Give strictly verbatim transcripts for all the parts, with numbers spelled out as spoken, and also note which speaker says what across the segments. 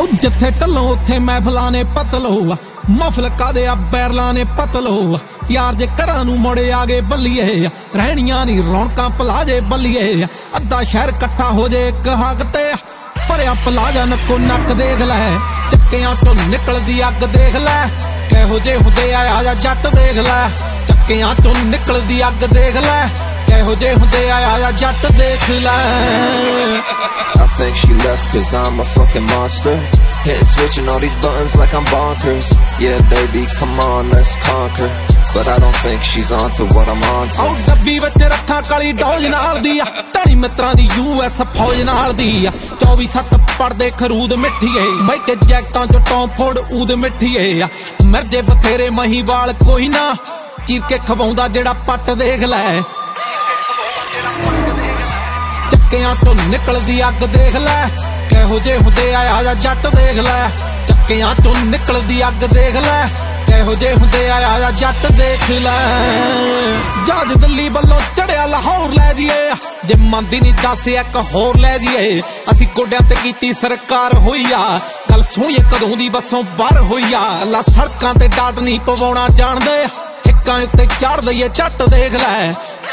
Speaker 1: ਉਹ ਜਿੱਥੇ ਢੱਲੋਂ ਉੱਥੇ ਮਹਿਫਲਾਂ ਨੇ ਪਤਲੋ ਮਫਲ ਕਾਦੇ ਆ ਬੈਰਲਾਂ ਨੇ ਪਤਲੋ ਯਾਰ ਜੇ ਘਰਾਂ ਨੂੰ ਮੁੜੇ ਆ ਗਏ ਬੱਲੀਏ ਰਹਿਣੀਆਂ ਨਹੀਂ ਰੌਣਕਾਂ ਪਲਾਜੇ ਬੱਲੀਏ ਅੱਧਾ ਸ਼ਹਿਰ ਇਕੱਠਾ ਹੋ ਜੇ ਇੱਕ ਹੱਗ ਤੇ ਭਰਿਆ ਪਲਾਜਾ ਨੱਕੋ ਨੱਕ ਦੇਖ ਲੈ ਚੱਕਿਆਂ ਤੋਂ ਨਿਕਲਦੀ ਅੱਗ ਦੇਖ ਲੈ ਕਿਹੋ ਜੇ ਹੁੰਦੇ ਆ ਆ ਜਾ ਜੱਟ ਦੇਖ ਲੈ ਚੱਕਿਆਂ ਤੋਂ ਨਿਕਲਦੀ ਅੱਗ ਦੇਖ ਲੈ ਕਿਹੋ ਜੇ ਹੁੰਦੇ ਆ ਆ ਜਾ ਜੱਟ ਦੇਖ ਲੈ
Speaker 2: I think she left cause I'm a fucking monster. Hitting switching all these buttons like I'm bonkers. Yeah baby come on let's conquer. But I don't think she's on to what I'm on to.
Speaker 1: Oh ਡੱਬੀ ਵਿੱਚ ਰੱਖਾਂ ਕਾਲੀ dose ਨਾਲ ਦੀ ਆ ਢਾਈ ਮਿੱਤਰਾਂ ਦੀ U S ਫੌਜ ਨਾਲ ਦੀ ਆ ਚੌਵੀ ਸੱਤ ਪੜਦੇ ਖਰੂਦ ਮਿੱਠੀਏ ਮੈਂ ਕਿ ਜੈਕਟਾਂ ਚ ਟੌਮ ਫੋੜ ਊਦ ਮਿੱਠੀਏ ਆ ਮਿਰਜੇ ਬਥੇਰੇ ਮਹੀਵਾਲ ਕੋਈ ਨਾ ਚੀਰ ਕੇ ਖਵਾਉਂਦਾ ਜਿਹੜਾ ਪੱਟ ਦੇਖ ਲੈ ਚੱਕਿਆਂ ਤੋਂ ਨਿਕਲਦੀ ਅੱਗ ਦੇਖ ਲੈ ਕਿਹੋ ਜੇ ਹੁੰਦੇ ਆ ਆ ਜਾ ਜੱਟ ਦੇਖ ਲੈ ਚੱਕਿਆਂ ਤੋਂ ਨਿਕਲਦੀ ਅੱਗ ਦੇਖ ਲੈ ਕਿਹੋ ਜੇ ਹੁੰਦੇ ਆ ਆ ਜਾ ਜੱਟ ਦੇਖ ਲੈ ਜਹਾਜ਼ ਦਿੱਲੀ ਵੱਲੋਂ ਚੜਿਆ ਲਾਹੌਰ ਲੈ ਜੀਏ ਜੇ ਮੰਨਦੀ ਨਹੀਂ ਦੱਸ ਇੱਕ ਹੋਰ ਲੈ ਜੀਏ ਅਸੀਂ ਗੋਡਿਆਂ ਤੇ ਕੀਤੀ ਸਰਕਾਰ ਹੋਈ ਆ ਗੱਲ ਸੁਣੀਏ ਕਦੋਂ ਦੀ ਬੱਸੋਂ ਬਾਹਰ ਹੋਈ ਆ ਲਾ ਸੜਕਾਂ ਤੇ ਡਾਟ ਨਹੀਂ ਪਵਾਉਣਾ ਜਾਣਦੇ ਹਿੱਕਾਂ ਉੱਤੇ ਚੜ ਦਈਏ ਝੱਟ ਦੇਖ ਲੈ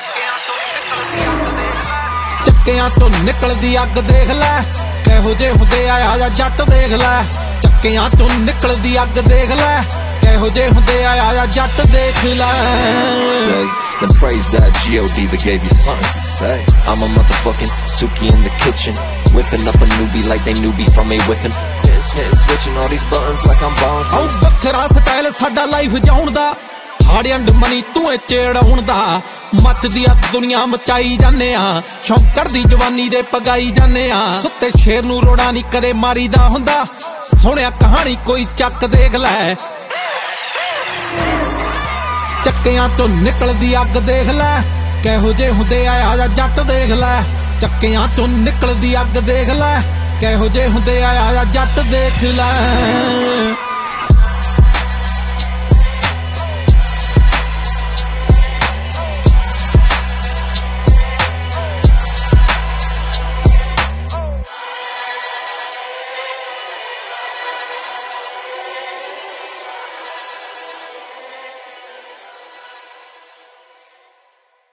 Speaker 1: ਚੱਕਿਆਂ ਤੋਂ ਨਿਕਲਦੀ ਅੱਗ ਦੇਖ ਲੈ ਕਿਹੋ ਜੇ ਹੁੰਦੇ ਆ ਆ ਜਾ ਜੱਟ ਦੇਖ ਲੈ ਚੱਕਿਆਂ ਤੋਂ ਨਿਕਲਦੀ ਅੱਗ ਦੇਖ ਲੈ ਕਿਹੋ ਜੇ ਹੁੰਦੇ ਆ ਆ ਜਾ ਜੱਟ ਦੇਖ ਲੈ
Speaker 2: Then praise that G O D that gave you something to say. I'm a motherfucking Suki in the kitchen, whipping up a newbie like they newbie from a whipping. Hitting, hitting, switching all these buttons like I'm bonkers.
Speaker 1: ਆਉ ਵੱਖਰਾ style ਸਾਡਾ life ਜਾਉਣ ਦਾ ਹਾੜੇ ਅੰਡ money ਤੂੰ ਚੇੜਾਉਣ ਦਾ ਮੱਚਦੀ ਆ ਦੁਨੀਆ ਮਚਾਈ ਜਾਂਦੇ ਆ ਸ਼ੌਂਕ ਕਰਦੀ ਜਵਾਨੀ ਦੇ ਪਗਾਈ ਜਾਂਦੇ ਆ ਸੁੱਤੇ ਸ਼ੇਰ ਨੂੰ ਰੋੜਾ ਨਹੀਂ ਕਦੇ ਮਾਰੀਦਾ ਹੁੰਦਾ ਸੋਹਣਿਆ ਕਹਾਣੀ ਕੋਈ ਚੱਕ ਦੇਖ ਲੈ ਚੱਕਿਆਂ ਤੋਂ ਨਿਕਲਦੀ ਅੱਗ ਦੇਖ ਲੈ ਕਿਹੋ ਜੇ ਹੁੰਦੇ ਆ ਆ ਜਾ ਜੱਟ ਦੇਖ ਲੈ ਚੱਕਿਆਂ ਤੋਂ ਨਿਕਲਦੀ ਅੱਗ ਦੇਖ ਲੈ ਕਿਹੋ ਜੇ ਹੁੰਦੇ ਆ ਆ ਜਾ ਜੱਟ ਦੇਖ ਲੈ